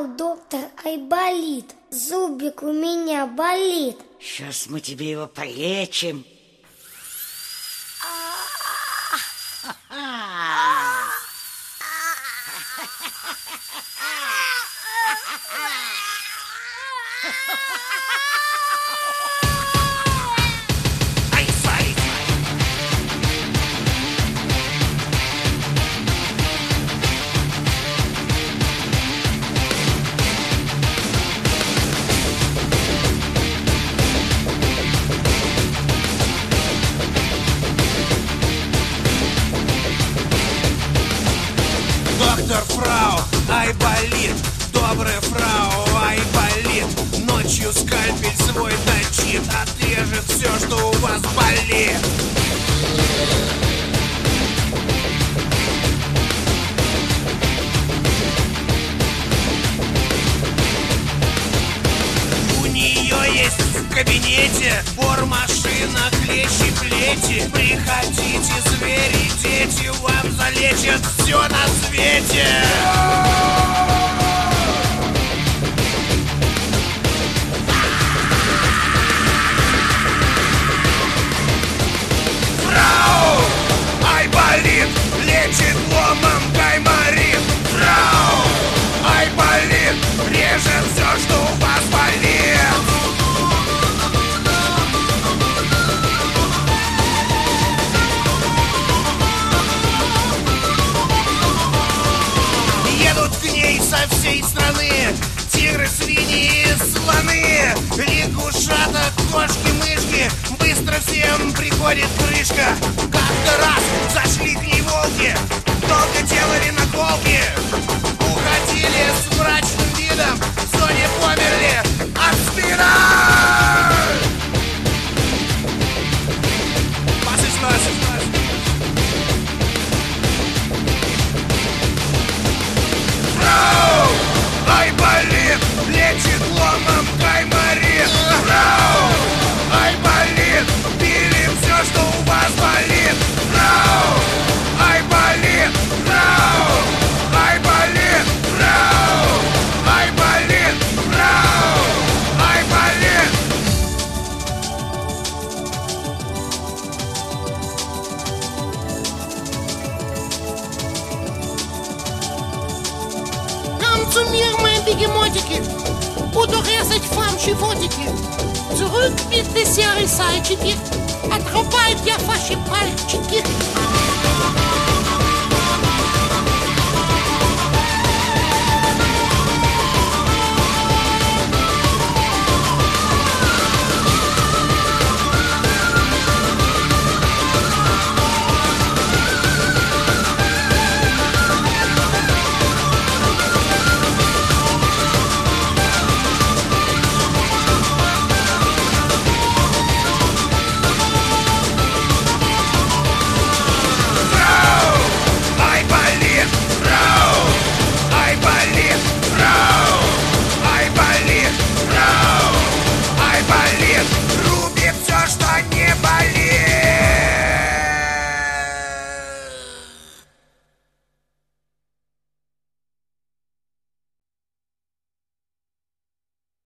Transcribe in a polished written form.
Ау, доктор Айболит, зубик у меня болит. Сейчас мы тебе его полечим. Доктор Фрау Айболит, добрый Фрау Айболит, ночью скальпель свой точит, отрежет все, что у вас болит. У нее есть в кабинете бормашина, клещи, плети. Приходите, звери, дети, вам залечат все на свете. Фрау Айболит лечит ломом гайморит. Фрау Айболит режет все, что у вас болит. Со всей страны тигры, свиньи и слоны, лягушата, кошки, мышки, быстро всем приходит крышка. Как-то раз зашли к ней волки, долго делали наколки, уходили с мрачным видом, в зоне померли от стыда. Айболит лечит ломом гайморит. Фрау Айболит пилит все, что у вас болит. Фрау Айболит, фрау Айболит, фрау Айболит, фрау Айболит. Zu mir, бегемотики, буду резать вам животики. Зurück bitte, серые зайчики, отрубают я ваши пальчики.